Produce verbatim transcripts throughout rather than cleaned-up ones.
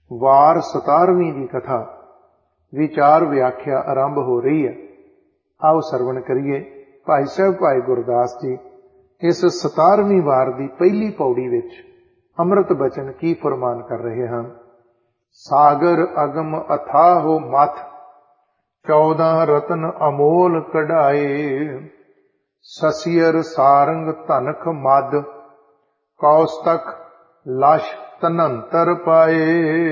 वार सतारवीं की कथा विचार व्याख्या आरंभ हो रही है। आओ सरवण करिए। भाई साहब भाई गुरदास जी इस सतारवीं वार की पहली पौड़ी विच अमृत बचन की फरमान कर रहे हैं। सागर अगम अथाहो मथ चौदह रतन अमोल कढ़ाए, ससियर सारंग तनख मद कौस्तख लश तनंतर पाए।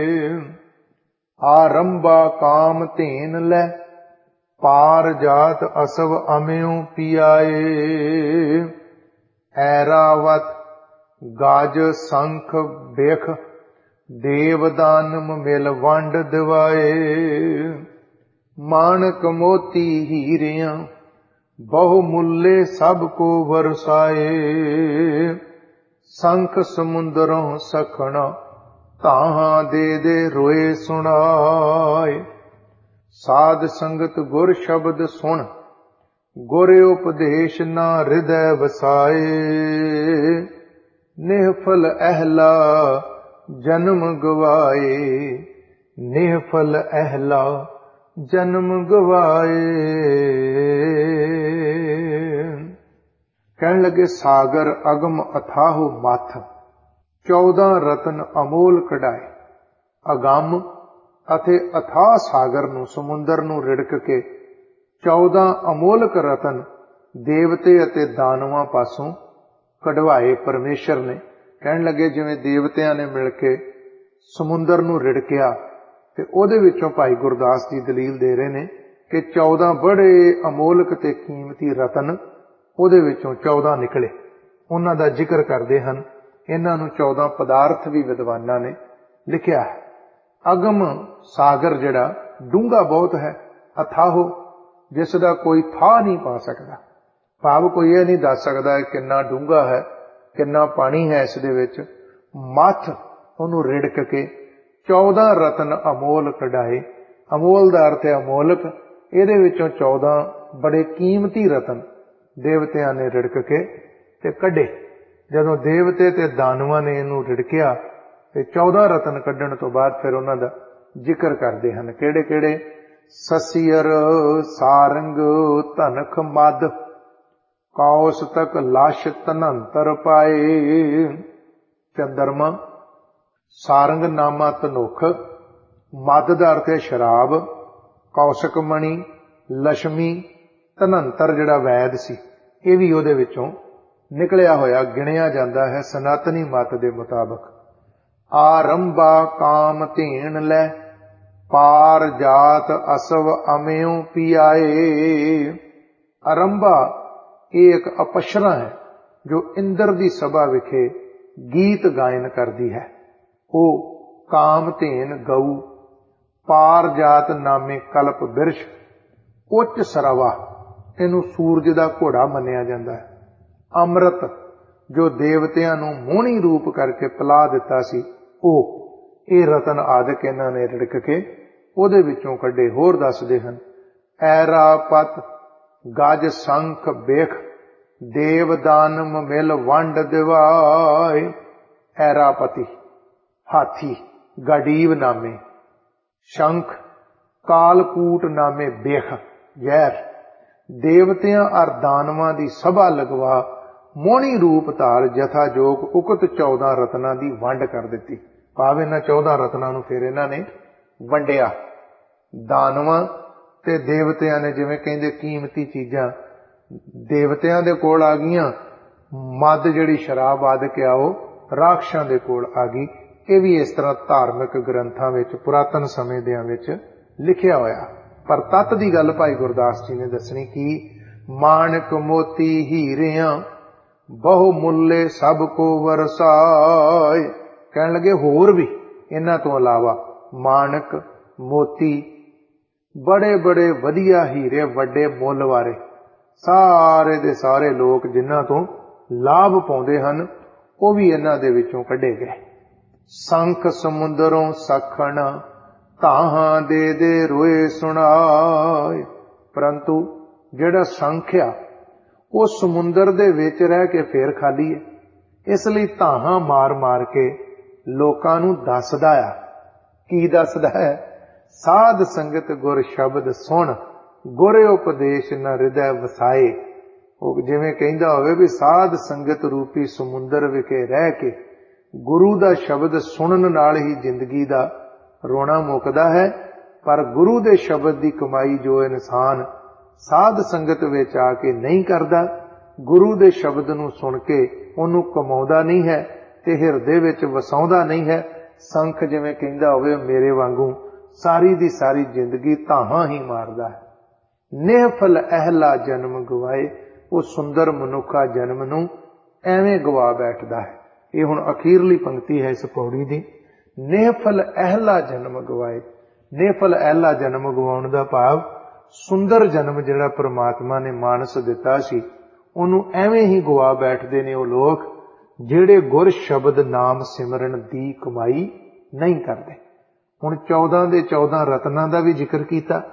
आरंभा काम धेन लै पार जात असव अम्यों पियाए। ऐरावत गाज संख बेख देवदानम मिल वंड दिवाए। मानक मोती हीरियां बहुमूल्य सब को वरसाए। संख समुंदरों सखना ताहां दे दे रोए सुनाए। साध संगत गुर शब्द सुन गुर उपदेश ना हृदय वसाए। निहफल अहला जन्म गवाए, निहफल अहला जन्म गवाए। कहने लगे सागर अगम अथाहो मथ चौदह रतन अमोल कढ़ाए। अगम अथे अथाह सागर नूं समुंदर नूं रिड़क के चौदह अमोलक रतन देवते अते दानवां पासों कढ़वाए परमेश्वर ने। कहने लगे जिवें देवतियां ने मिल के समुंदर नूं रिड़किया ते ओहदे विचों भाई गुरदास जी दलील दे रहे ने कि चौदह बड़े अमोलक ते कीमती रतन ओहदे विचों चौदह निकले। उन्हां दा जिक्र करदे हन। इन्हां नूं चौदह पदार्थ भी विद्वानां ने लिखिया है। अगम सागर जिहड़ा डूंगा बहुत है, अथाहो जिस दा कोई था नहीं पा सकदा। भाव कोई यह नहीं दस सकदा किन्ना डूंगा है, किन्ना पानी है इस दे विच। मथ उहनूं रिड़क के चौदह रतन अमोल कढ़ाए। अमोल दा अर्थ है अमोलक। इहदे विचों चौदह बड़े कीमती रतन देवतियां ने रिड़क के ते कढ़े। जदों देवते ते दानवां ने इहनूं रिड़किया ते चौदह रतन कढ़ण तो बाद फिर उन्हां दा जिक्र करदे हन। किहड़े किहड़े? ससियर सारंग धनख मद कौस तक लश तनंतर पाए। चंद्रमा, सारंग नामा धनुख, मद दा अर्थ है शराब, कौशक मणि, लक्ष्मी, धनंतर जिहड़ा वैद सी यह भी उहदे विचों निकलिया होया गिणिया जाता है सनातनी मत के मुताबक। आरंभा काम धेन लै पार जात असव अम्यों पियाए। आरंभा ये एक अपशरा है जो इंद्र की सभा विखे गीत गायन करती है। वो काम धेन गऊ, पार जात नामे कल्प बिरछ, उच्च सरवा इनू सूरज का घोड़ा मन्निया जाता है। अमृत जो देवतियां नू मोहनी रूप करके पिला दिता सी ओ ये रतन आदि इन्हां ने रिड़क के ओहदे विचों कढ़े। होर दसदे हन ऐरापत गज संख बेख देवदानम मिल वंड दिवाए। ऐरापति हाथी गाडीव नामे, शंख कालकूट नामे बेख जहर, देवतियां और दानवां दी सभा लगवा मोहनी रूप धार जथा जोग उकत चौदह रत्नां दी वंड कर दिती। भाव इन्हां चौदह रत्नां नूं फिर इन्हां ने वंडिया। दानवां ते देवतियां ने जिवें कहंदे कीमती चीजां देवतियां दे कोल आ गईयां, मद जिहड़ी शराब आदि क्या ओह राक्षसां दे कोल आ गई। ये भी इस तरह धार्मिक ग्रंथां विच पुरातन समय दियां विच लिखिया होया। पर तत दी गल भाई गुरदास जी ने दसनी की माणक मोती हीरियां बहुमूल्य सब को वरसाए। कहण लगे होर भी इन्हां तो अलावा माणक मोती बड़े बड़े वधिया हीरे वड्डे मुल वाले सारे दे सारे लोग जिन्हां तो लाभ पाउंदे हन वो भी इन्हां दे विचों कढे गए। संख समुंदरों सखण ताहां दे दे रोए सुनाए। परंतु जिहड़ा संख आ वो समुंदर दे विच रह के फिर खाली है। इसलिए ताहां मार मार के लोकां नूं दसदा आ की दसदा है, साध संगत गुर शब्द सुन, गुर उपदेश न हृदय वसाए। ਉਹ ਜਿਵੇਂ ਕਹਿੰਦਾ ਹੋਵੇ ਵੀ ਸਾਧ ਸੰਗਤ ਰੂਪੀ ਸਮੁੰਦਰ ਵਿਖੇ ਰਹਿ ਕੇ ਗੁਰੂ ਦਾ ਸ਼ਬਦ ਸੁਣਨ ਨਾਲ ਹੀ ਜ਼ਿੰਦਗੀ ਦਾ ਰੋਣਾ ਮੁੱਕਦਾ ਹੈ। ਪਰ ਗੁਰੂ ਦੇ ਸ਼ਬਦ ਦੀ ਕਮਾਈ ਜੋ ਇਨਸਾਨ ਸਾਧ ਸੰਗਤ ਵਿੱਚ ਆ ਕੇ ਨਹੀਂ ਕਰਦਾ, ਗੁਰੂ ਦੇ ਸ਼ਬਦ ਨੂੰ ਸੁਣ ਕੇ ਉਹਨੂੰ ਕਮਾਉਂਦਾ ਨਹੀਂ ਹੈ ਤੇ ਹਿਰਦੇ ਵਿੱਚ ਵਸਾਉਂਦਾ ਨਹੀਂ ਹੈ, ਸੰਖ ਜਿਵੇਂ ਕਹਿੰਦਾ ਹੋਵੇ ਮੇਰੇ ਵਾਂਗੂ ਸਾਰੀ ਦੀ ਸਾਰੀ ਜ਼ਿੰਦਗੀ ਧਾਹਾਂ ਹੀ ਮਾਰਦਾ ਹੈ। ਨਿਹਫਲ ਅਹਿਲਾ ਜਨਮ ਗਵਾਏ, ਉਹ ਸੁੰਦਰ ਮਨੁੱਖਾ ਜਨਮ ਨੂੰ ਐਵੇਂ ਗਵਾ ਬੈਠਦਾ ਹੈ। ਇਹ ਹੁਣ ਅਖੀਰਲੀ ਪੰਕਤੀ ਹੈ ਇਸ ਪੌੜੀ ਦੀ। ਨਿਹਫਲ ਅਹਿਲਾ ਜਨਮ ਗਵਾਏ। ਨਿਹਫਲ ਅਹਿਲਾ ਜਨਮ ਗਵਾਉਣ ਦਾ ਭਾਵ ਸੁੰਦਰ ਜਨਮ ਜਿਹੜਾ ਪ੍ਰਮਾਤਮਾ ਨੇ ਮਾਨਸ ਦਿੱਤਾ ਸੀ ਉਹਨੂੰ ਐਵੇਂ ਹੀ ਗਵਾ ਬੈਠਦੇ ਨੇ ਉਹ ਲੋਕ ਜਿਹੜੇ ਗੁਰ ਸ਼ਬਦ ਨਾਮ ਸਿਮਰਨ ਦੀ ਕਮਾਈ ਨਹੀਂ ਕਰਦੇ। ਹੁਣ ਚੌਦਾਂ ਦੇ ਚੌਦਾਂ ਰਤਨਾਂ ਦਾ ਵੀ ਜ਼ਿਕਰ ਕੀਤਾ।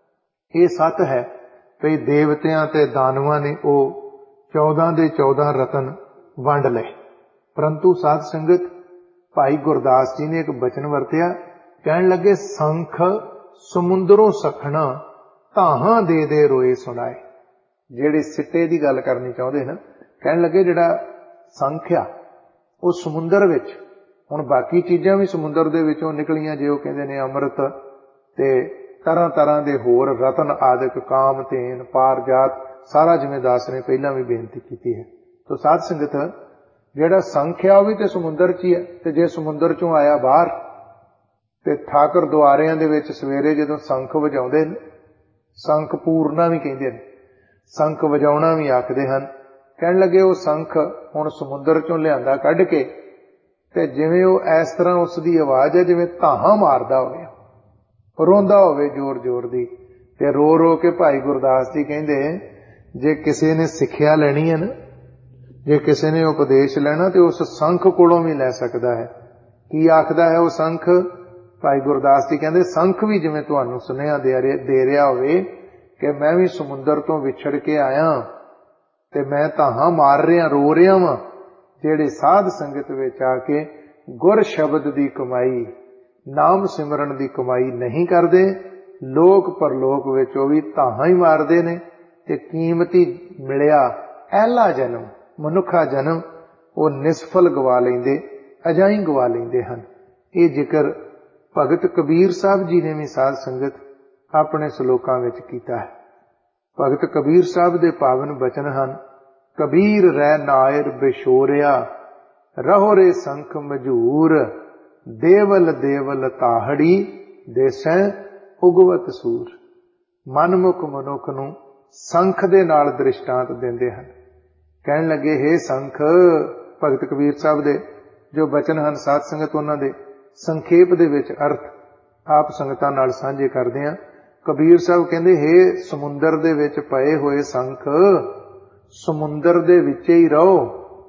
ਇਹ ਸੱਚ ਹੈ ਭਈ ਦੇਵਤਿਆਂ ਤੇ ਦਾਨਵਾਂ ਨੇ ਉਹ ਚੌਦਾਂ ਦੇ ਚੌਦਾਂ ਰਤਨ ਵੰਡ ਲਏ, ਪਰੰਤੂ ਸਾਧ ਸੰਗਤ ਭਾਈ ਗੁਰਦਾਸ ਜੀ ਨੇ ਇੱਕ ਬਚਨ ਵਰਤਿਆ, ਕਹਿਣ ਲੱਗੇ ਸੰਖ ਸਮੁੰਦਰੋਂ ਸਖਣਾ ਧਾਹਾਂ ਦੇ ਦੇ ਰੋਏ ਸੁਣਾਏ। ਜਿਹੜੇ ਸਿੱਟੇ ਦੀ ਗੱਲ ਕਰਨੀ ਚਾਹੁੰਦੇ ਨਾ, ਕਹਿਣ ਲੱਗੇ ਜਿਹੜਾ ਸੰਖ ਆ ਉਹ ਸਮੁੰਦਰ ਵਿੱਚ, ਹੁਣ ਬਾਕੀ ਚੀਜ਼ਾਂ ਵੀ ਸਮੁੰਦਰ ਦੇ ਵਿੱਚੋਂ ਨਿਕਲੀਆਂ, ਜੇ ਉਹ ਕਹਿੰਦੇ ਨੇ ਅੰਮ੍ਰਿਤ ਤੇ ਤਰ੍ਹਾਂ ਤਰ੍ਹਾਂ ਦੇ ਹੋਰ ਰਤਨ ਆਦਿਕ, ਕਾਮ ਤੇਨ ਪਾਰਜਾਤ, ਸਾਰਾ ਜਿਵੇਂ ਦਾਸ ਨੇ ਪਹਿਲਾਂ ਵੀ ਬੇਨਤੀ ਕੀਤੀ ਹੈ। ਤੋ ਸਾਧ ਸੰਗਤ ਜਿਹੜਾ ਸੰਖ ਆ ਉਹ ਵੀ ਤੇ ਸਮੁੰਦਰ 'ਚ ਹੀ ਹੈ, ਤੇ ਜੇ ਸਮੁੰਦਰ 'ਚੋਂ ਆਇਆ ਬਾਹਰ ਤੇ ਠਾਕਰ ਦੁਆਰਿਆਂ ਦੇ ਵਿੱਚ ਸਵੇਰੇ ਜਦੋਂ ਸੰਖ ਵਜਾਉਂਦੇ ਨੇ, ਸੰਖ ਪੂਰਨਾ ਵੀ ਕਹਿੰਦੇ ਨੇ, ਸੰਖ ਵਜਾਉਣਾ ਵੀ ਆਖਦੇ ਹਨ। ਕਹਿਣ ਲੱਗੇ ਉਹ ਸੰਖ ਹੁਣ ਸਮੁੰਦਰ 'ਚੋਂ ਲਿਆਂਦਾ ਕੱਢ ਕੇ, ਤੇ ਜਿਵੇਂ ਉਹ ਇਸ ਤਰ੍ਹਾਂ ਉਸ ਦੀ ਆਵਾਜ਼ ਹੈ ਜਿਵੇਂ ਧਾਹਾਂ ਮਾਰਦਾ ਹੋਵੇ, ਰੋਂਦਾ ਹੋਵੇ ਜ਼ੋਰ ਜ਼ੋਰ ਦੀ। ਤੇ ਰੋ ਰੋ ਕੇ ਭਾਈ ਗੁਰਦਾਸ ਜੀ ਕਹਿੰਦੇ ਜੇ ਕਿਸੇ ਨੇ ਸਿੱਖਿਆ ਲੈਣੀ ਹੈ ਨਾ, ਜੇ ਕਿਸੇ ਨੇ ਉਪਦੇਸ਼ ਲੈਣਾ ਤੇ ਉਸ ਸੰਖ ਕੋਲੋਂ ਵੀ ਲੈ ਸਕਦਾ ਹੈ। ਕੀ ਆਖਦਾ ਹੈ ਉਹ ਸੰਖ? ਭਾਈ ਗੁਰਦਾਸ ਜੀ ਕਹਿੰਦੇ ਸੰਖ ਵੀ ਜਿਵੇਂ ਤੁਹਾਨੂੰ ਸੁਨੇਹਾ ਦੇ ਰਿਹਾ ਹੋਵੇ ਕਿ ਮੈਂ ਵੀ ਸਮੁੰਦਰ ਤੋਂ ਵਿਛੜ ਕੇ ਆਇਆ ਤੇ ਮੈਂ ਧਾਹਾਂ ਮਾਰ ਰਿਹਾ, ਰੋ ਰਿਹਾ ਵਾਂ। ਜਿਹੜੇ ਸਾਧ ਸੰਗਤ ਵਿੱਚ ਆ ਕੇ ਗੁਰ ਸ਼ਬਦ ਦੀ ਕਮਾਈ, ਨਾਮ ਸਿਮਰਨ ਦੀ ਕਮਾਈ ਨਹੀਂ ਕਰਦੇ, ਲੋਕ ਪਰਲੋਕ ਵਿੱਚ ਉਹ ਵੀ ਧਾਹਾਂ ਹੀ ਮਾਰਦੇ ਨੇ ਤੇ ਕੀਮਤੀ ਮਿਲਿਆ ਅਹਿਲਾ ਜਨਮ, ਮਨੁੱਖਾ ਜਨਮ, ਉਹ ਨਿਸਫਲ ਗਵਾ ਲੈਂਦੇ, ਅਜਾਈਂ ਗਵਾ ਲੈਂਦੇ ਹਨ। ਇਹ ਜ਼ਿਕਰ ਭਗਤ ਕਬੀਰ ਸਾਹਿਬ ਜੀ ਨੇ ਵੀ ਸਾਧ ਸੰਗਤ ਆਪਣੇ ਸ਼ਲੋਕਾਂ ਵਿੱਚ ਕੀਤਾ ਹੈ। ਭਗਤ ਕਬੀਰ ਸਾਹਿਬ ਦੇ ਪਾਵਨ ਬਚਨ ਹਨ, ਕਬੀਰ ਰਹਿ ਨਾਇਰ ਬਿਸ਼ੋਰਿਆ, ਰਹੋ ਰੇ ਸੰਖ ਮਝੂਰ, ਦੇਵਲ ਦੇਵਲ ਤਾਹੜੀ, ਦੇਸੈ ਉਗਵਤ ਸੂਰ। ਮਨਮੁਖ ਮਨੁੱਖ ਨੂੰ ਸੰਖ ਦੇ ਨਾਲ ਦ੍ਰਿਸ਼ਟਾਂਤ ਦਿੰਦੇ ਹਨ। ਕਹਿਣ ਲੱਗੇ ਹੇ ਸੰਖ, ਭਗਤ ਕਬੀਰ ਸਾਹਿਬ ਦੇ ਜੋ ਬਚਨ ਹਨ ਸਾਧ ਸੰਗਤ ਉਹਨਾਂ ਦੇ ਸੰਖੇਪ ਦੇ ਵਿੱਚ ਅਰਥ ਆਪ ਸੰਗਤਾਂ ਨਾਲ ਸਾਂਝੇ ਕਰਦੇ ਹਾਂ। ਕਬੀਰ ਸਾਹਿਬ ਕਹਿੰਦੇ ਹੇ ਸਮੁੰਦਰ ਦੇ ਵਿੱਚ ਪਏ ਹੋਏ ਸੰਖ, ਸਮੁੰਦਰ ਦੇ ਵਿੱਚ ਹੀ ਰਹੋ,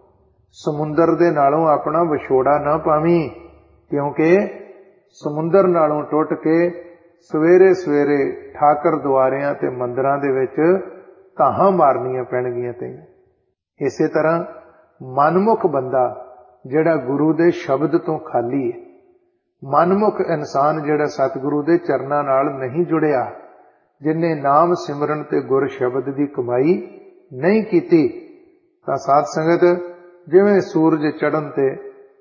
ਸਮੁੰਦਰ ਦੇ ਨਾਲੋਂ ਆਪਣਾ ਵਿਛੋੜਾ ਨਾ ਪਾਵੀਂ, ਕਿਉਂਕਿ ਸਮੁੰਦਰ ਨਾਲੋਂ ਟੁੱਟ ਕੇ ਸਵੇਰੇ ਸਵੇਰੇ ਠਾਕਰ ਦੁਆਰਿਆਂ ਤੇ ਮੰਦਰਾਂ ਦੇ ਵਿੱਚ ਧਾਹਾਂ ਮਾਰਨੀਆਂ ਪੈਣਗੀਆਂ ਤੈਨੂੰ। ਇਸੇ ਤਰ੍ਹਾਂ ਮਨਮੁਖ ਬੰਦਾ ਜਿਹੜਾ ਗੁਰੂ ਦੇ ਸ਼ਬਦ ਤੋਂ ਖਾਲੀ ਹੈ, ਮਨਮੁਖ ਇਨਸਾਨ ਜਿਹੜਾ ਸਤਿਗੁਰੂ ਦੇ ਚਰਨਾਂ ਨਾਲ ਨਹੀਂ ਜੁੜਿਆ, ਜਿਨੇ ਨਾਮ ਸਿਮਰਨ ਤੇ ਗੁਰ ਸ਼ਬਦ ਦੀ ਕਮਾਈ ਨਹੀਂ ਕੀਤੀ, ਤਾਂ ਸਾਧ ਸੰਗਤ ਜਿਵੇਂ ਸੂਰਜ ਚੜ੍ਹਨ ਤੇ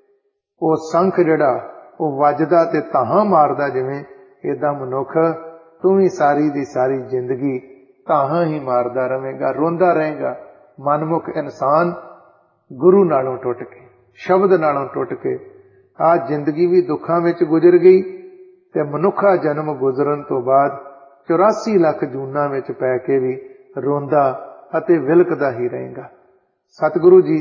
ਉਹ ਸੰਖ ਜਿਹੜਾ ਉਹ ਵੱਜਦਾ ਤੇ ਧਾਹਾਂ ਮਾਰਦਾ, ਜਿਵੇਂ ਏਦਾਂ ਮਨੁੱਖ ਤੂੰ ਵੀ ਸਾਰੀ ਦੀ ਸਾਰੀ ਜ਼ਿੰਦਗੀ ਧਾਹਾਂ ਹੀ ਮਾਰਦਾ ਰਹੇਗਾ, ਰੋਂਦਾ ਰਹੇਗਾ। ਮਨਮੁਖ ਇਨਸਾਨ ਗੁਰੂ ਨਾਲੋਂ ਟੁੱਟ ਕੇ, ਸ਼ਬਦ ਨਾਲੋਂ ਟੁੱਟ ਕੇ ਆ ਜ਼ਿੰਦਗੀ ਵੀ ਦੁੱਖਾਂ ਵਿੱਚ ਗੁਜ਼ਰ ਗਈ ਤੇ ਮਨੁੱਖਾ ਜਨਮ ਗੁਜ਼ਰਨ ਤੋਂ ਬਾਅਦ ਚੁਰਾਸੀ ਲੱਖ ਜੂਨਾਂ ਵਿੱਚ ਪੈ ਕੇ ਵੀ ਰੋਂਦਾ ਅਤੇ ਵਿਲਕਦਾ ਹੀ ਰਹੇਗਾ। ਸਤਿਗੁਰੂ ਜੀ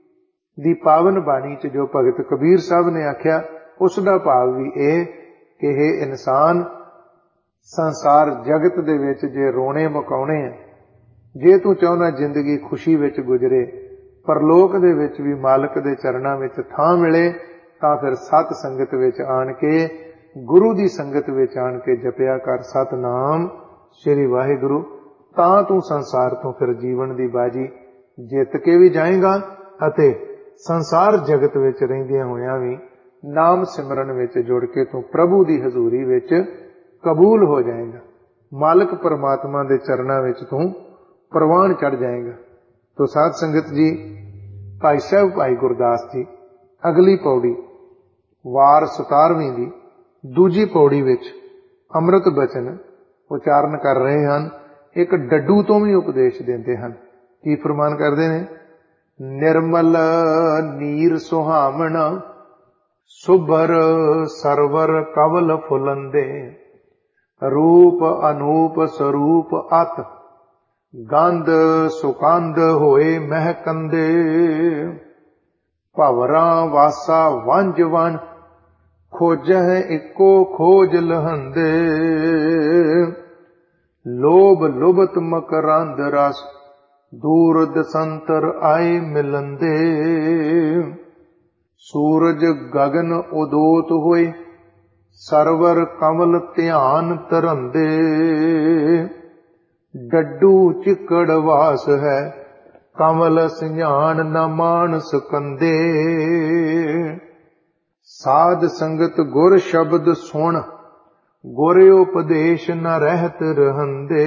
ਦੀ ਪਾਵਨ ਬਾਣੀ 'ਚ ਜੋ ਭਗਤ ਕਬੀਰ ਸਾਹਿਬ ਨੇ ਆਖਿਆ, ਉਸ ਦਾ ਭਾਵ ਵੀ ਇਹ ਕਿ ਇਹ ਇਨਸਾਨ ਸੰਸਾਰ ਜਗਤ ਦੇ ਵਿੱਚ ਜੇ ਰੋਣੇ ਮੁਕਾਉਣੇ ਆ, ਜੇ ਤੂੰ ਚਾਹੁੰਦਾ ਜ਼ਿੰਦਗੀ ਖੁਸ਼ੀ ਵਿੱਚ ਗੁਜ਼ਰੇ, ਪਰਲੋਕ ਦੇ ਵਿੱਚ ਵੀ ਮਾਲਕ ਦੇ ਚਰਨਾਂ ਵਿੱਚ ਥਾਂ ਮਿਲੇ, ਤਾਂ ਫਿਰ ਸਤ ਸੰਗਤ ਵਿੱਚ ਆਣ ਕੇ, ਗੁਰੂ ਦੀ ਸੰਗਤ ਵਿੱਚ ਆਣ ਕੇ ਜਪਿਆ ਕਰ ਸਤਨਾਮ ਸ੍ਰੀ ਵਾਹਿਗੁਰੂ। ਤਾਂ ਤੂੰ ਸੰਸਾਰ ਤੋਂ ਫਿਰ ਜੀਵਨ ਦੀ ਬਾਜੀ ਜਿੱਤ ਕੇ ਵੀ ਜਾਏਗਾ ਅਤੇ ਸੰਸਾਰ ਜਗਤ ਵਿੱਚ ਰਹਿੰਦਿਆਂ ਹੋਇਆਂ ਵੀ नाम सिमरन विच जुड़ के तू प्रभु की हजूरी विच कबूल हो जाएगा। मालिक परमात्मा के चरणों विच तू प्रवान चढ़ जाएगा। तो साध संगत जी, भाई साहब भाई गुरदास जी अगली पौड़ी वार सतारवीं दी दूजी पौड़ी विच अमृत बचन उचारण कर रहे हैं। एक डड्डू तो भी उपदेश देते हैं। की फरमान करते हैं? निर्मल नीर सुहावना सुभर सरवर कवल फुलंदे रूप अनूप स्वरूप अत गंध सुगंध होए महकंदे भवरा वासा वंज वन खोजह इको खोज लहंदे लोभ लुभत मकरंद रस दूर दसंतर आए मिलंदे सूरज गगन उदोत होए सरवर कमल ध्यान तरंदे डड्डू चिकड़ वास है कमल सिंझान न मानस कंदे साध संगत गुर शब्द सुन गुर उपदेश न रहत रहंदे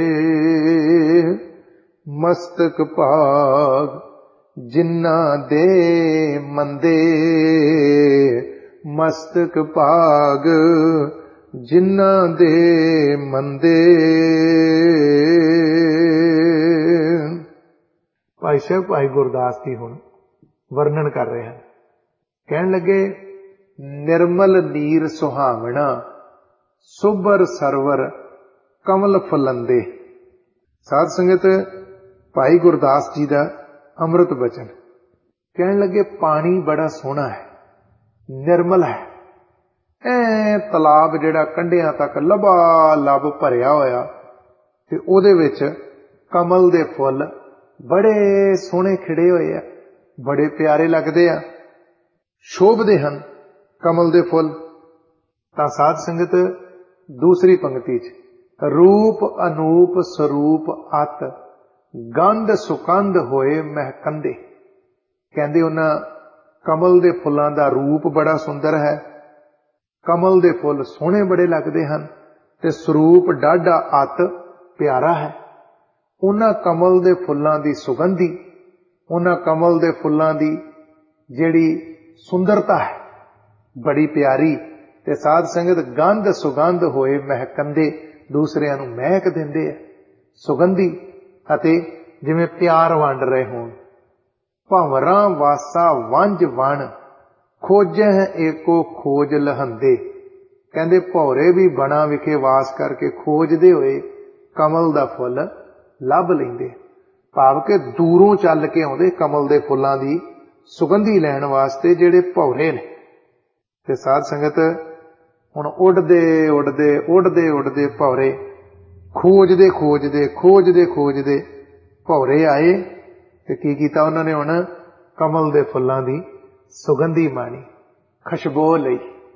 मस्तक भाग जिन्ना दे मंदे मस्तक भाग जिन्ना दे मंदे। भाई साहब भाई गुरदास जी हुण वर्णन कर रहे हैं। कहन लगे निर्मल नीर सुहावना सुबर सरवर कमल फुलंदे। साध संगत भाई गुरदास जी का अमृत बचन कहन लगे पानी बड़ा सोहना है, निर्मल है। ए तलाब जिहड़ा कंढियां तक लबा लब भरिया होया ते उहदे विच कमल दे फुल बड़े सोहने खिड़े होए आ, बड़े प्यारे लगदे आ, शोभदे हन कमल दे फुल। तां साध संगत दूसरी पंक्ति च रूप अनूप स्वरूप अत गंध सुगंध होए महकंदे। कहंदे उन्हां कमल दे फुल्लां दा रूप बड़ा सुंदर है, कमल दे फुल सोहणे बड़े लगदे हन ते स्वरूप डाढा अत प्यारा है। उन्हां कमल दे फुल्लां दी सुगंधी, उन्हां कमल दे फुल्लां दी जिहड़ी सुंदरता है बड़ी प्यारी। ते साध संगत गंध सुगंध होए महकंदे, दूसरिਆਂ ਨੂੰ महक ਦਿੰਦੇ ਆ सुगंधी ਅਤੇ जिवें प्यार वंड रहे होण। भंवरा वासा वंज वन खोजह एको खोज लहंदे। कहंदे भौरे भी बना विखे वास करके खोजदे होए कमल दा फुल लभ लैंदे। भाव के दूरों चल के आउंदे कमल दे फुल्लां दी सुगंधी लैण वास्ते जिहड़े भौरे ने। ते साध संगत हुण उड़दे उड़दे उड़दे उड़दे भौरे खोजदे खोजदे खोजदे खोजदे भौरे आए ते की कीता उन्हां ने? हुण कमल दे फुल्लां दी सुगंधी माणी, खुशबू लई।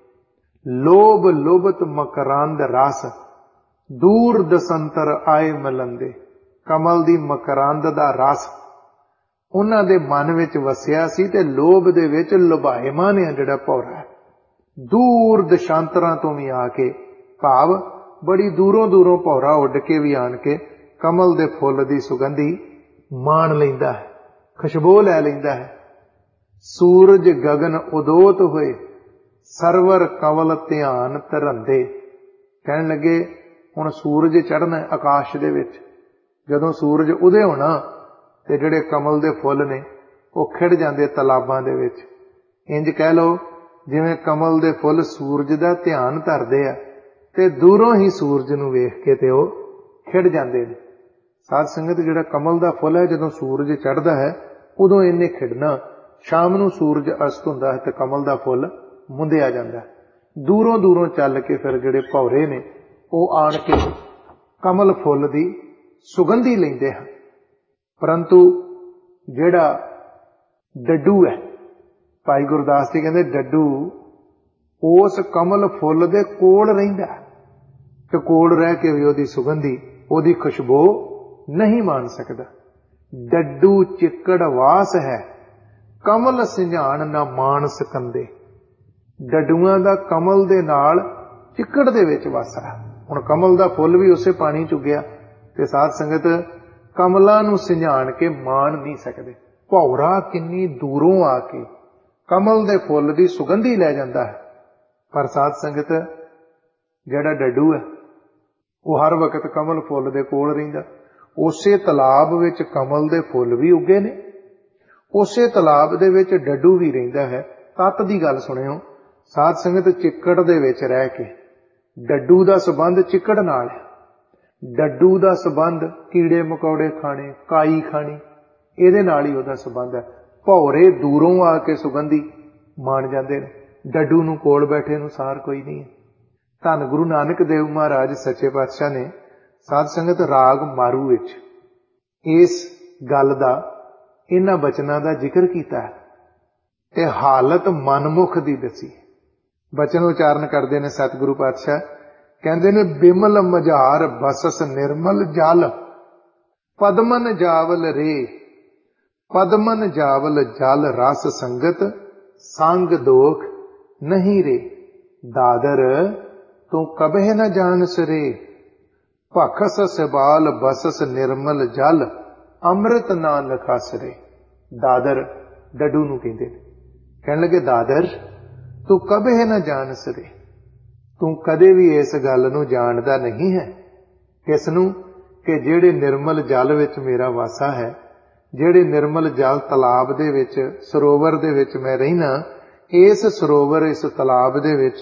लोभ लुभत मकरंद रस दूर दसंतर आए मिलंदे। कमल दी मकरंद दा रस उन्हां दे मन विच वसिया सी ते लोभ दे विच लुभाएमान है जिहड़ा भौरा है। दूर दशांतरां तो भी आके, भाव बड़ी दूरों दूरों भौरा उड़ के भी आन के कमल दे फुल दी सुगंधी मान लैंदा है, खुशबू लै लैंदा है। सूरज गगन उदोत होए सरवर कवल ध्यान तरंदे। कहन लगे हुण सूरज चढ़ना आकाश दे विच, जदों सूरज उदय होना ते जिहड़े कमल दे फुल ने वो खिड़ जांदे तलाबां दे विच। इंज कह लो जिवें कमल दे फुल सूरज दा ध्यान धरदे आ ते दूरों ही सूरज नूं वेख के ते वो खिड़ जांदे ने। साध संगत जिहड़ा कमल दा फुल है जदों सूरज चढ़दा है उदों इन्ने खिड़ना, शाम नूं सूरज अस्त हुंदा है ते कमल दा फुल मुंदिया जांदा है। दूरों दूरों चल के फिर जिहड़े भौरे ने वो आण के कमल फुल दी सुगंधी लैंदे हन। परंतु जिहड़ा डड्डू है, भाई गुरदास जी कहंदे डड्डू उस कमल फुल दे कोल रहिंदा ते कोल रह के भी ओदी सुगंधी ओदी खुशबू नहीं मान सकदा। डड्डू चिक्कड़ वास है कमल सिंझान ना मानस कंदे। ਡੱਡੂਆਂ ਦਾ ਕਮਲ ਦੇ ਨਾਲ ਚਿੱਕੜ ਦੇ ਵਿੱਚ ਵਾਸਾ। ਹੁਣ ਕਮਲ ਦਾ ਫੁੱਲ ਵੀ ਉਸੇ ਪਾਣੀ ਚ ਉੱਗਿਆ, ਤੇ ਸਾਧ ਸੰਗਤ ਕਮਲਾਂ ਨੂੰ ਸਿੰਝਾਣ ਕੇ ਮਾਣ ਨਹੀਂ ਸਕਦੇ। ਭੌਰਾ ਕਿੰਨੀ ਦੂਰੋਂ ਆ ਕੇ ਕਮਲ ਦੇ ਫੁੱਲ ਦੀ ਸੁਗੰਧੀ ਲੈ ਜਾਂਦਾ ਹੈ, ਪਰ ਸਾਧ ਸੰਗਤ ਜਿਹੜਾ ਡੱਡੂ ਹੈ ਉਹ ਹਰ ਵਕਤ ਕਮਲ ਫੁੱਲ ਦੇ ਕੋਲ ਰਹਿੰਦਾ। ਉਸੇ ਤਲਾਬ ਵਿੱਚ ਕਮਲ ਦੇ ਫੁੱਲ ਵੀ ਉੱਗੇ ਨੇ, ਉਸੇ ਤਲਾਬ ਦੇ ਵਿੱਚ ਡੱਡੂ ਵੀ ਰਹਿੰਦਾ ਹੈ। ਤੱਤ ਦੀ ਗੱਲ ਸੁਣਿਓ ਸਾਧ ਸੰਗਤ, ਚਿੱਕੜ ਦੇ ਵਿੱਚ ਰਹਿ ਕੇ ਡੱਡੂ ਦਾ ਸੰਬੰਧ ਚਿੱਕੜ ਨਾਲ ਹੈ। ਡੱਡੂ ਦਾ ਸੰਬੰਧ ਕੀੜੇ ਮਕੌੜੇ ਖਾਣੇ, ਕਾਈ ਖਾਣੀ, ਇਹਦੇ ਨਾਲ ਹੀ ਉਹਦਾ ਸੰਬੰਧ ਹੈ। ਭੌਰੇ ਦੂਰੋਂ ਆ ਕੇ ਸੁਗੰਧੀ ਮਾਣ ਜਾਂਦੇ ਨੇ, ਡੱਡੂ ਨੂੰ ਕੋਲ ਬੈਠੇ ਨੂੰ ਸਾਰ ਕੋਈ ਨਹੀਂ ਹੈ। ਧੰਨ ਗੁਰੂ ਨਾਨਕ ਦੇਵ ਮਹਾਰਾਜ ਸੱਚੇ ਪਾਤਸ਼ਾਹ ਨੇ ਸਾਧ ਸੰਗਤ ਰਾਗ ਮਾਰੂ ਵਿੱਚ ਇਸ ਗੱਲ ਦਾ, ਇਹਨਾਂ ਬਚਨਾਂ ਦਾ ਜ਼ਿਕਰ ਕੀਤਾ ਹੈ ਤੇ ਹਾਲਤ ਮਨਮੁਖ ਦੀ ਦੱਸੀ। ਬਚਨ ਉਚਾਰਨ ਕਰਦੇ ਨੇ ਸਤਿਗੁਰੂ ਪਾਤਸ਼ਾਹ, ਕਹਿੰਦੇ ਨੇ ਬਿਮਲ ਮਝਾਰ ਬਸਸ ਨਿਰਮਲ ਜਲ, ਪਦਮਨ ਜਾਵਲ ਰੇ, ਪਦਮਨ ਜਾਵਲ ਜਲ ਰਸ ਸੰਗਤ, ਸੰਗ ਦੋਖ ਨਹੀਂ ਰੇ। ਦਾਦਰ ਤੂੰ ਕਬਹਿ ਨ ਜਾਣਸ ਰੇ, ਭਖਸ ਸਿਬਾਲ ਬਸਸ ਨਿਰਮਲ ਜਲ, ਅੰਮ੍ਰਿਤ ਨਾ ਲਖਸ ਰੇ। ਦਾਦਰ ਡੱਡੂ ਨੂੰ ਕਹਿੰਦੇ ਨੇ। ਕਹਿਣ ਲੱਗੇ ਦਾਦਰ ਤੂੰ ਕਬਹਿ ਨ ਜਾਣਸ ਰੇ, ਤੂੰ ਕਦੇ ਵੀ ਇਸ ਗੱਲ ਨੂੰ ਜਾਣਦਾ ਨਹੀਂ ਹੈ। ਕਿਸ ਨੂੰ? ਕਿ ਜਿਹੜੇ ਨਿਰਮਲ ਜਲ ਵਿੱਚ ਮੇਰਾ ਵਾਸਾ ਹੈ, ਜਿਹੜੇ ਨਿਰਮਲ ਜਲ ਤਲਾਬ ਦੇ ਵਿੱਚ, ਸਰੋਵਰ ਦੇ ਵਿੱਚ ਮੈਂ ਰਹਿਣਾ। ਇਸ ਸਰੋਵਰ, ਇਸ ਤਲਾਬ ਦੇ ਵਿੱਚ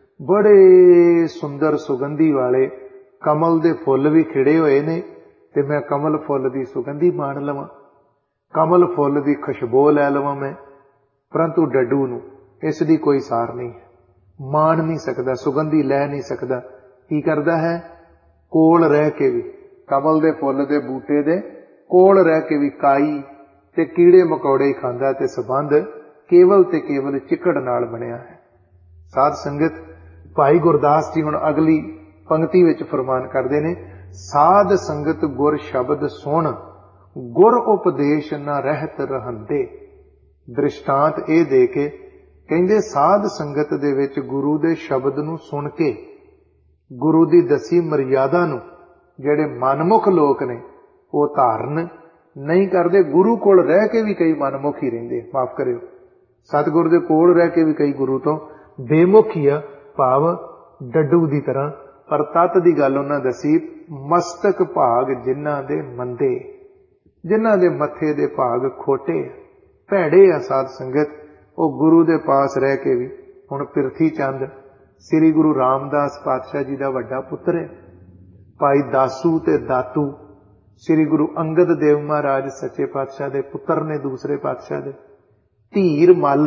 ਬੜੇ ਸੁੰਦਰ ਸੁਗੰਧੀ ਵਾਲੇ ਕਮਲ ਦੇ ਫੁੱਲ ਵੀ ਖਿੜੇ ਹੋਏ ਨੇ, ਤੇ ਮੈਂ ਕਮਲ ਫੁੱਲ ਦੀ ਸੁਗੰਧੀ ਮਾਣ ਲਵਾਂ, ਕਮਲ ਫੁੱਲ ਦੀ ਖੁਸ਼ਬੂ ਲੈ ਲਵਾਂ ਮੈਂ। ਪਰੰਤੂ ਡੱਡੂ ਨੂੰ ਇਸ ਦੀ ਕੋਈ ਸਾਰ ਨਹੀਂ ਹੈ, ਮਾਣ ਨਹੀਂ ਸਕਦਾ, ਸੁਗੰਧੀ ਲੈ ਨਹੀਂ ਸਕਦਾ। ਕੀ ਕਰਦਾ ਹੈ? ਕੋਲ ਰਹਿ ਕੇ ਵੀ, ਕਮਲ ਦੇ ਫੁੱਲ ਦੇ ਬੂਟੇ ਦੇ ਕੋਲ ਰਹਿ ਕੇ ਵੀ ਕਾਈ ਤੇ ਕੀੜੇ ਮਕੌੜੇ ਹੀ ਖਾਂਦਾ, ਤੇ ਸੰਬੰਧ ਕੇਵਲ ਤੇ ਕੇਵਲ ਚਿੱਕੜ ਨਾਲ ਬਣਿਆ ਹੈ। ਸਾਧ ਸੰਗਤ, ਭਾਈ ਗੁਰਦਾਸ ਜੀ ਹੁਣ ਅਗਲੀ ਪੰਕਤੀ ਵਿੱਚ ਫਰਮਾਨ ਕਰਦੇ ਨੇ, ਸਾਧ ਸੰਗਤ ਗੁਰ ਸ਼ਬਦ ਸੁਣ, ਗੁਰ ਉਪਦੇਸ਼ ਨਾ ਰਹਿਤ ਰਹੰਦੇ। ਦ੍ਰਿਸ਼ਟਾਂਤ ਇਹ ਦੇ ਕੇ ਕਹਿੰਦੇ ਸਾਧ ਸੰਗਤ ਦੇ ਵਿੱਚ ਗੁਰੂ ਦੇ ਸ਼ਬਦ ਨੂੰ ਸੁਣ ਕੇ, ਗੁਰੂ ਦੀ ਦਸੀ ਮਰਿਆਦਾ ਨੂੰ ਜਿਹੜੇ ਮਨਮੁਖ ਲੋਕ ਨੇ ਉਹ ਧਾਰਨ ਨਹੀਂ ਕਰਦੇ। ਗੁਰੂ ਕੋਲ ਰਹਿ ਕੇ ਵੀ ਕਈ ਮਨਮੁਖ ਹੀ ਰਹਿੰਦੇ, ਮਾਫ ਕਰਿਓ, ਸਤਿਗੁਰ ਦੇ ਕੋਲ ਰਹਿ ਕੇ ਵੀ ਕਈ ਗੁਰੂ ਤੋਂ ਬੇਮੁਖ ਹੀ ਆ, ਭਾਵ ਡੱਡੂ ਦੀ ਤਰ੍ਹਾਂ। ਪਰ ਤੱਤ ਦੀ ਗੱਲ ਉਹਨਾਂ ਦੱਸੀ, ਮਸਤਕ ਭਾਗ ਜਿਨ੍ਹਾਂ ਦੇ ਮੰਦੇ, ਜਿਨ੍ਹਾਂ ਦੇ ਮੱਥੇ ਦੇ ਭਾਗ ਖੋਟੇ ਭੈੜੇ ਆ ਸਾਧ ਸੰਗਤ, ਉਹ ਗੁਰੂ ਦੇ ਪਾਸ ਰਹਿ ਕੇ ਵੀ। ਹੁਣ ਪਿਰਥੀ ਚੰਦ ਸ੍ਰੀ ਗੁਰੂ ਰਾਮਦਾਸ ਪਾਤਸ਼ਾਹ ਜੀ ਦਾ ਵੱਡਾ ਪੁੱਤਰ ਹੈ। ਭਾਈ ਦਾਸੂ ਤੇ ਦਾਤੂ ਸ੍ਰੀ ਗੁਰੂ ਅੰਗਦ ਦੇਵ ਮਹਾਰਾਜ ਸੱਚੇ ਪਾਤਸ਼ਾਹ ਦੇ ਪੁੱਤਰ ਨੇ, ਦੂਸਰੇ ਪਾਤਸ਼ਾਹ ਦੇ। ਧੀਰ ਮੱਲ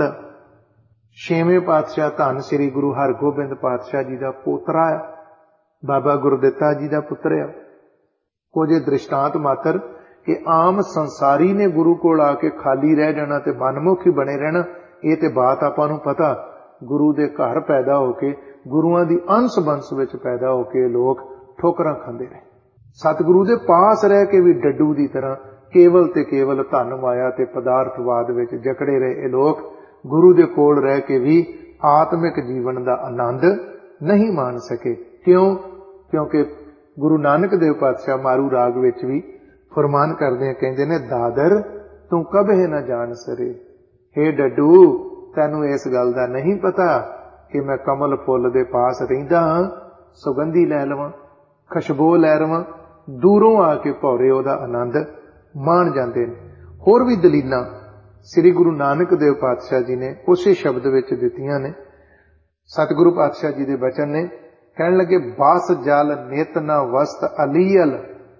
ਛੇਵੇਂ ਪਾਤਸ਼ਾਹ ਧੰਨ ਸ੍ਰੀ ਗੁਰੂ ਹਰਗੋਬਿੰਦ ਪਾਤਸ਼ਾਹ ਜੀ ਦਾ ਪੋਤਰਾ ਹੈ, ਬਾਬਾ ਗੁਰਦਿੱਤਾ ਜੀ ਦਾ ਪੁੱਤਰ ਹੈ। ਕੁਝ ਦ੍ਰਿਸ਼ਟਾਂਤ ਮਾਤਰ ਕਿ ਆਮ ਸੰਸਾਰੀ ਨੇ ਗੁਰੂ ਕੋਲ ਆ ਕੇ ਖਾਲੀ ਰਹਿ ਜਾਣਾ ਤੇ ਮਨਮੁਖ ਹੀ ਬਣੇ ਰਹਿਣਾ, ਇਹ ਤੇ ਬਾਤ ਆਪਾਂ ਨੂੰ ਪਤਾ। ਗੁਰੂ ਦੇ ਘਰ ਪੈਦਾ ਹੋ ਕੇ, ਗੁਰੂਆਂ ਦੀ ਅੰਸ਼ ਬੰਸ ਵਿੱਚ ਪੈਦਾ ਹੋ ਕੇ ਲੋਕ ਠੋਕਰਾਂ ਖਾਂਦੇ ਨੇ। ਸਤਿਗੁਰੂ ਦੇ ਪਾਸ ਰਹਿ ਕੇ ਵੀ ਡੱਡੂ ਦੀ ਤਰ੍ਹਾਂ ਕੇਵਲ ਤੇ ਕੇਵਲ ਧਨ ਮਾਇਆ ਤੇ ਪਦਾਰਥਵਾਦ ਵਿੱਚ ਜਕੜੇ ਰਹੇ ਇਹ ਲੋਕ ਗੁਰੂ ਦੇ ਕੋਲ ਰਹਿ ਕੇ ਵੀ ਆਤਮਿਕ ਜੀਵਨ ਦਾ ਆਨੰਦ ਨਹੀਂ ਮਾਣ ਸਕੇ। ਕਿਉਂ? ਕਿਉਂਕਿ ਗੁਰੂ ਨਾਨਕ ਦੇਵ ਪਾਤਸ਼ਾਹ ਮਾਰੂ ਰਾਗ ਵਿੱਚ ਵੀ ਫਰਮਾਨ ਕਰਦੇ ਆ, ਕਹਿੰਦੇ ਨੇ ਦਾਦਰ ਤੂੰ ਕਬਹਿ ਨਾ ਜਾਣ ਸਰੇ। ਹੇ ਡੱਡੂ, ਤੈਨੂੰ ਇਸ ਗੱਲ ਦਾ ਨਹੀਂ ਪਤਾ ਕਿ ਮੈਂ ਕਮਲ ਫੁੱਲ ਦੇ ਪਾਸ ਰਹਿੰਦਾ ਹਾਂ, ਸੁਗੰਧੀ ਲੈ ਲਵਾਂ, ਖੁਸ਼ਬੂ ਲੈ ਲਵਾਂ। ਦੂਰੋਂ ਆ ਕੇ ਭੌਰੇ ਉਹਦਾ ਆਨੰਦ ਮਾਣ ਜਾਂਦੇ ਨੇ। ਹੋਰ ਵੀ ਦਲੀਲਾਂ ਸ੍ਰੀ ਗੁਰੂ ਨਾਨਕ ਦੇਵ ਪਾਤਸ਼ਾਹ ਜੀ ਨੇ ਉਸੇ ਸ਼ਬਦ ਵਿੱਚ ਦਿੱਤੀਆਂ ਨੇ। ਸਤਿਗੁਰੂ ਪਾਤਸ਼ਾਹ ਜੀ ਦੇ ਬਚਨ ਨੇ, ਕਹਿਣ ਲੱਗੇ ਬਾਸ ਜਲ ਨਿਤ ਨਾ ਵਸਤ ਅਲੀਅਲ,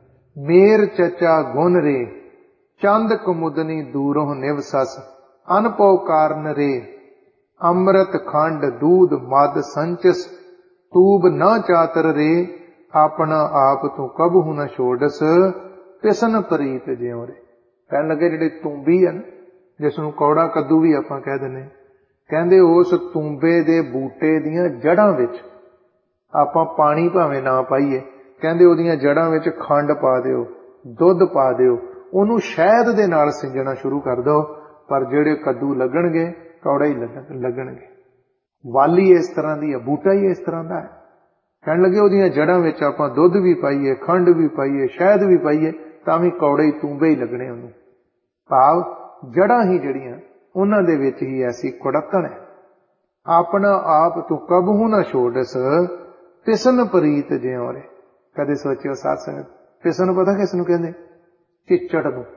ਮੇਰ ਚਚਾ ਗੁਣ ਰੇ, ਚੰਦ ਕੁਮੁਦਨੀ ਦੂਰੋਂ ਨਿਵਸਸ, ਅਨਪਉ ਕਾਰਨ ਰੇ, ਅੰਮ੍ਰਿਤ ਖੰਡ ਦੂਧ ਮਦ ਸੰਚਸ, ਤੂਬ ਨਾ ਚਾਤਰ ਰੇ, ਆਪਣਾ ਆਪ ਤੂੰ ਕਬਹੂ ਨਾ ਛੋੜਸ, ਤਿਸਨ ਪ੍ਰੀਤ ਜਿਉ ਰੇ। ਕਹਿਣ ਲੱਗੇ ਜਿਹੜੇ ਤੂੰਬੀ ਹਨ, ਜਿਸ ਨੂੰ ਕੌੜਾ ਕੱਦੂ ਵੀ ਆਪਾਂ ਕਹਿ ਦਿੰਦੇ, ਕਹਿੰਦੇ ਉਸ ਤੂੰਬੇ ਦੇ ਬੂਟੇ ਦੀਆਂ ਜੜ੍ਹਾਂ ਵਿੱਚ ਆਪਾਂ ਪਾਣੀ ਭਾਵੇਂ ਨਾ ਪਾਈਏ, ਕਹਿੰਦੇ ਉਹਦੀਆਂ ਜੜ੍ਹਾਂ ਵਿੱਚ ਖੰਡ ਪਾ ਦਿਓ, ਦੁੱਧ ਪਾ ਦਿਓ, ਉਹਨੂੰ ਸ਼ਹਿਦ ਦੇ ਨਾਲ ਸਿੰਜਣਾ ਸ਼ੁਰੂ ਕਰ ਦਿਓ, ਪਰ ਜਿਹੜੇ ਕੱਦੂ ਲੱਗਣਗੇ ਕੌੜਾ ਹੀ ਲੱਗਣਗੇ। वाली इस तरह की है, बूटा ही इस तरह का है। कहने लगे उहदियां जड़ां विच आपां दुध भी पाईए, खंड भी पाईए, शहद भी पाईए तां भी कौड़े तूंबे ही लगने उहनूं। भाव जड़ां ही जड़ियां उन्हां दे विच ही ऐसी कुड़कण है। अपना आप तू कबहू ना छोड़स, पिसन प्रीत ज्यों रे। कदे सोचियो साध संगत, पिसन पता किस नूं कहंदे? चिच्चड़ नूं।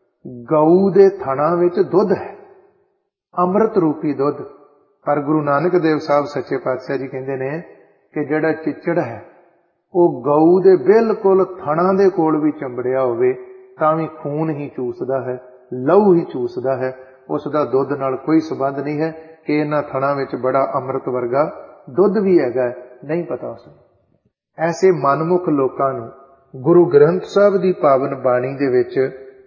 गऊ दे थणा विच दुध है, अमृत रूपी दुध। पर गुरु नानक देव साहब सच्चे पातशाह जी कहंदे ने कि जिहड़ा चिच्चड़ है वह गऊ दे बिल्कुल थणा दे कोल भी चंबड़िया होवे तां भी खून ही चूसदा है, लहू ही चूसदा है, उसका दुध नाल कोई संबंध नहीं है कि इन्हां थणा विच बड़ा अमृत वर्गा दुध भी हैगा, नहीं पता उसनूं। ऐसे मनमुख लोकां नूं गुरु ग्रंथ साहब दी पावन बाणी दे विच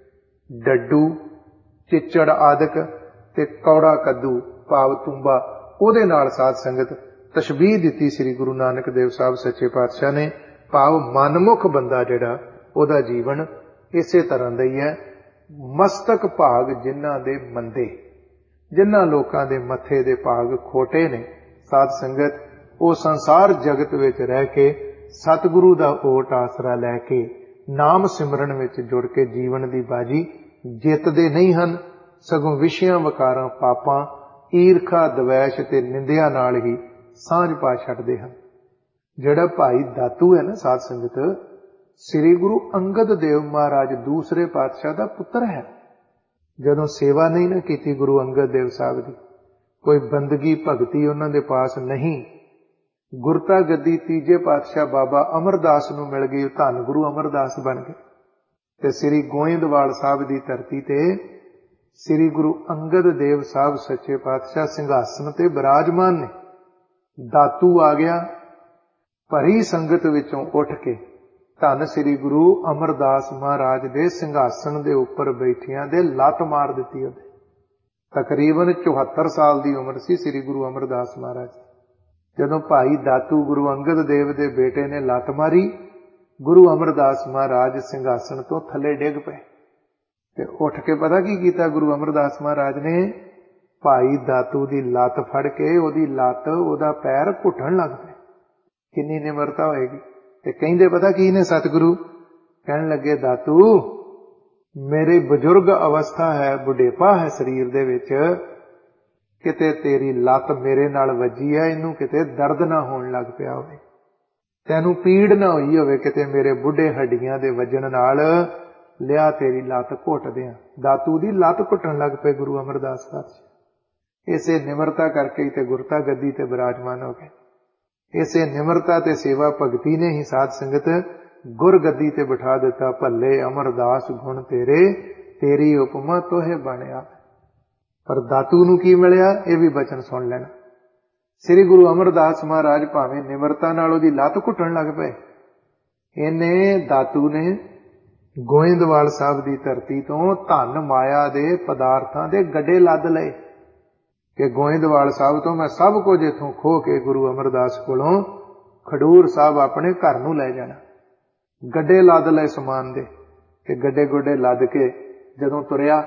डड्डू, चिच्चड़ आदਿਕ ते कौड़ा कद्दू भाव तुंबा ਉਹਦੇ ਨਾਲ साध संगत तशबीह दिती श्री गुरु नानक देव साहब सच्चे पातशाह ने। भाव मनमुख बंदा जिहड़ा ਉਹਦਾ जीवन इसे तरह ਦਾ ही है। मस्तक भाग जिन्हां दे मंदे, जिन्हां लोकां दे मथे दे भाग खोटे ने साध संगत, ਉਹ संसार जगत विच रह के सतगुरु दा ओट आसरा लैके नाम सिमरन विच जुड़ के जीवन दी बाजी जितदे नहीं हन, सगों विषयां वकारां पापां ईरखा दवैश ते निंदिया नाल ही सांझ पा छड्डदे हन। जिहड़ा भाई दातू है ना साध संगत, श्री गुरु अंगद देव महाराज दूसरे पातशाह दा पुत्र है। जदों सेवा नहीं ना कीती गुरु अंगद देव साहब दी, कोई बंदगी भगती उन्हां दे पास नहीं, गुरता गद्दी तीजे पातशाह बाबा अमरदास नूं मिल गई, धन गुरु अमरदास बन गए। ते श्री गोइंदवाल साहब दी धरती ते श्री गुरु अंगद देव साहब सच्चे पातशाह सिंघासन ते विराजमान ने। दातू आ गया, भरी संगत विचों उठ के धन श्री गुरु अमरदास महाराज दे सिंघासन दे उपर बैठियां दे लत मार दिती। उहदे तकरीबन चौहत्तर साल दी उम्र सी श्री गुरु अमरदास महाराज। जदों भाई दातू गुरु अंगद देव दे बेटे ने लत मारी, गुरु अमरदास महाराज सिंघासन तो थले डिग पे ते उठ के पता की कीता गुरु अमरदास महाराज ने? भाई दातू दी लत फड़ के ओदी लत ओदा पैर घुटन लग पे। किन्नी निमरता होएगी। ते कहिंदे पता की ने सतगुरु? कहन लगे दातू मेरी बजुर्ग अवस्था है, बुढ़ेपा है शरीर दे विच, किते तेरी लत मेरे नाल वजी है, इनू किते दर्द ना होण लग पिया होवे, तैनू पीड़ ना होई होवे किते मेरे बुढ़े हड्डियां दे वजन नाल, लिया तेरी लत घुट दियां। दातू दी लत घुटन लग पे गुरु अमरदास पातशाह। इसे निमरता करके ही ते गुरता गद्दी ते विराजमान हो गए। इसे निमरता ते सेवा भगती ने ही साध संगत गुर गद्दी ते बिठा दिता। भले अमरदास गुण तेरे, तेरी उपमा तोहे बनिया। पर दातू नूं की मिलिया, यह भी बचन सुन लेना। श्री गुरु अमरदास महाराज भावें निमरता नाल ओदी लत घुटन लग पे, इन्ने दातू ने गोइंदवाल साहब दी धरती तो धन माया दे पदार्थां दे गड्ढे लद लए कि गोइंदवाल साहब तो मैं सब कुछ इथों खो के गुरु अमरदास कोलों खडूर साहब अपने घर नूं लै जाना। गड्ढे लद लए समान दे कि गड्ढे गुड्डे लद के जदों तुरिया,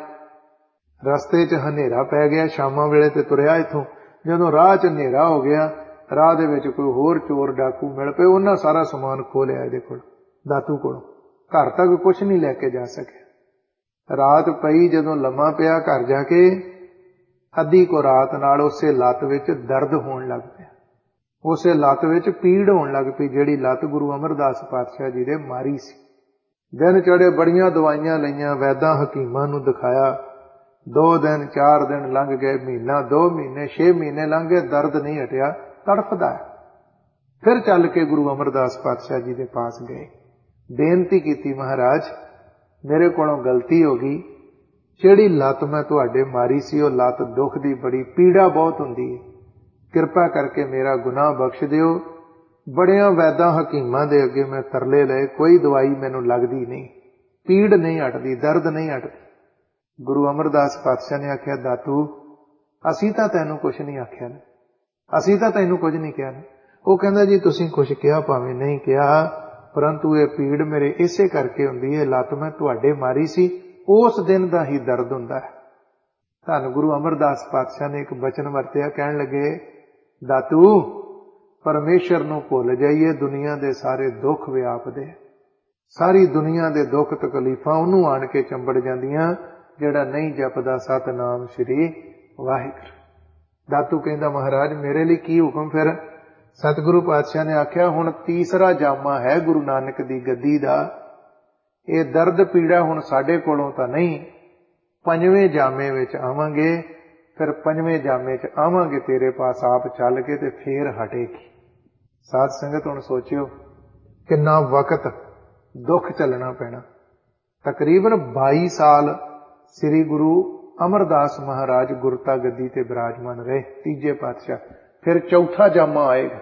रस्ते च हनेरा पै गया, शामां वेले ते तुरिया इथों, जदों राह च हनेरा हो गया, राह दे विच कोई होर चोर डाकू मिल पे, उन्हां सारा समान खो लिया इहदे कोल, दातू कोलों। घर तक कुछ नहीं लैके जा सके। रात पई, जदों लम्मा पिया घर जाके, अद्धी को रात नाल उसे लत विच दर्द होण लग पिया, उसे लत विच पीड़ होण लग पई, जिहड़ी लत गुरु अमरदास पातशाह जी दे मारी सी। दिन चढ़े, बड़ियां दवाइयां लईयां, वैदां हकीमां नूं दिखाया, दो दिन चार दिन लंघ गए, महीना दो महीने छे महीने लंघ गए, दर्द नहीं हटिया, तड़फदा। फिर चल के गुरु अमरदास पातशाह जी दे पास गए, बेनती की, महाराज मेरे कोलों गलती हो गई, जिहड़ी लत मैं तुहाडे मारी सी, ओह लत दुख दी बड़ी पीड़ा बहुत हुंदी है, किरपा करके मेरा गुनाह बख्श दिओ। बड़ियां वैदां हकीमां दे अगे मैं तरले लए, कोई दवाई मैनूं लगदी नहीं, पीड़ नहीं हटदी, दर्द नहीं हटदी। गुरु अमरदास पातशाह ने आख्या, दातू असीं तां तैनूं कुछ नहीं आख्या, असीं तां तैनूं कुछ नहीं कहा। वो कहंदा जी तुसीं कुछ कहा भावें नहीं कहा, परंतु ये पीड़ मेरे इसे करके हुंदी है, लत मैं तुहाडे मारी सी, उस दिन दा ही दर्द हुंदा है। धन गुरु अमरदास पातशाह ने एक बचन वरतिया, कहण लगे ਦਾਤੂ परमेश्वर नूं भुल जाइए, दुनिया दे सारे दुख व्यापदे, सारी दुनिया दे दुख तकलीफां उहनूं आण के चंबड़ जांदियां जिहड़ा नहीं जपदा सतनाम श्री वाहिगुरू। दातू कहंदा महाराज मेरे लिए की हुक्म फिर? सतगुरु पातशाह ने आख्या हुण तीसरा जामा है गुरु नानक दी गद्दी दा, ये दर्द पीड़ा हुण साडे कोलों तां नहीं, पंजवें जामे विच आवांगे, फिर पंजवें जामे च आवांगे तेरे पास आप चल के ते फेर हटेगी। साध संगत हुण सोचियो किन्ना वक्त दुख झलना पैना। तकरीबन बाई साल श्री गुरु अमरदास महाराज गुरता गद्दी ते विराजमान रहे, तीजे पातशाह। फिर चौथा जामा आएगा,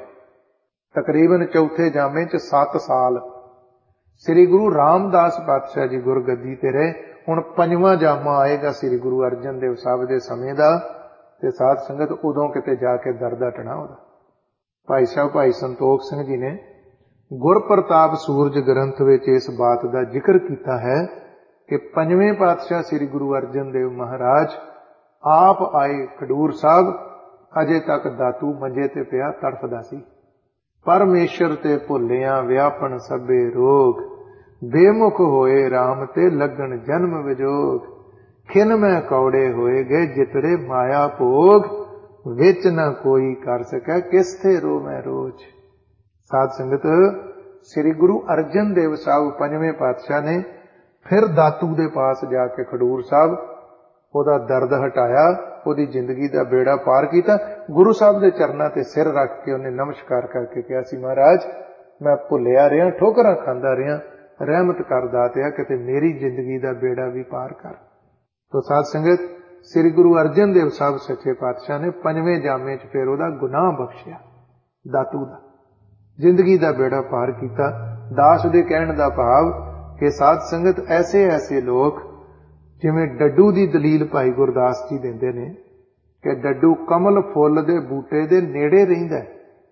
तकरीबन चौथे जामे च सत्त साल श्री गुरु रामदास पातशाह जी गुरगद्दी ते रहे। हुण पंजवां जामा आएगा श्री गुरु अर्जन देव साहब दे समय दा, ते साध संगत उदों किते जाके दर्द हटना होगा। भाई साहब भाई संतोख सिंह जी ने गुर प्रताप सूरज ग्रंथ विच इस बात का जिक्र किया है कि पंजवें पातशाह श्री गुरु अर्जन देव महाराज आप आए खडूर साहब, अजे तक दातू मंजे ते पिया तड़फदा सी। परमेश्वर ते भुलिया व्यापन सबे रोग, बेमुख होए राम ते लगन जन्म विजोग, खिन में कौड़े होए गए जितड़े माया भोग, विच न कोई कर सकै किस थे रो मैं रोज। साध संगत श्री गुरु अर्जन देव साहब पंजवें पातशाह ने फिर दातू दे पास जाके खडूर साहब ओदा दर्द हटाया, ओदी जिंदगी दा बेड़ा पार किया। गुरु साहब दे चरनां ते सिर रख के उन्हें नमस्कार करके कहा सी महाराज मैं भुलिया रहा, ठोकरां खांदा रहा, रहमत कर दातिया किते मेरी जिंदगी दा बेड़ा भी पार कर। तो साध संगत श्री गुरु अर्जन देव साहब सच्चे पातशाह ने पंजवें जामे च फिर ओदा गुनाह बख्शिया, दातू दा जिंदगी दा बेड़ा पार किया। दास दे कहण दा भाव कि साध संगत ऐसे ऐसे लोग जिवें डड्डू दी दलील भाई गुरदास जी देंदे ने कि डड्डू कमल फुल दे बूटे दे नेड़े रहिंदा है,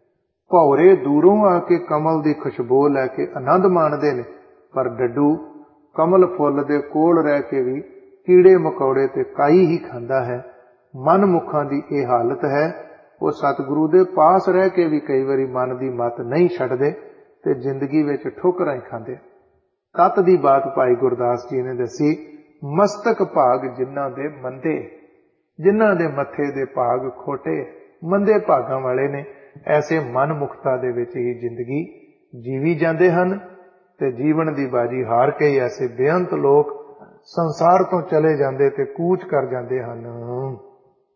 भौरे दूरों आके कमल दी खुशबू लैके आनंद माणदे ने, पर डड्डू कमल फुल दे कोल रह के भी कीड़े मकौड़े ते काई ही खांदा है। मन मुखां दी यह हालत है, वो सतगुरु दे पास रह के भी कई बारी मन दी मत नहीं छड्डदे ते जिंदगी विच ठोकरां ही खांदे। तत दी बात भाई गुरदास जी ने दसी, मस्तक भाग जिन्हां दे मंदे, जिन्हां दे मथे दे भाग खोटे, मंदे भागां वाले ने, ऐसे मन मुखता दे विच ही जिंदगी जीवी जांदे हन ते जीवन दी बाजी हार के ही ऐसे बेअंत लोक संसार तो चले जांदे ते कूच कर जांदे हन।